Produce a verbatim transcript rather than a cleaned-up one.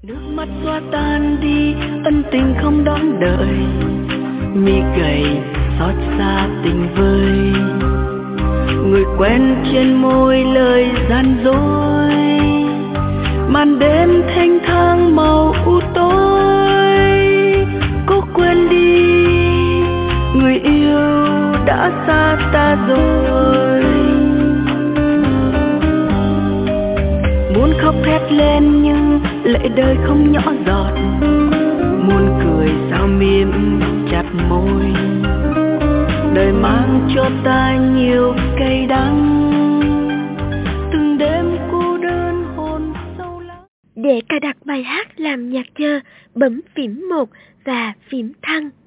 Nước mắt xóa tan đi ân tình không đón đợi, mi gầy xót xa tình vơi, người quen trên môi lời gian dối, màn đêm thanh thang màu u tối. Cô quên đi người yêu đã xa ta rồi, muốn khóc hét lên nhưng lệ đời không nhỏ giọt, muốn cười sao mím chặt môi. Đời mang cho ta nhiều cay đắng, từng đêm cô đơn hồn sâu lắng. Để cài đặt bài hát làm nhạc chờ, bấm phím một và phím thăng.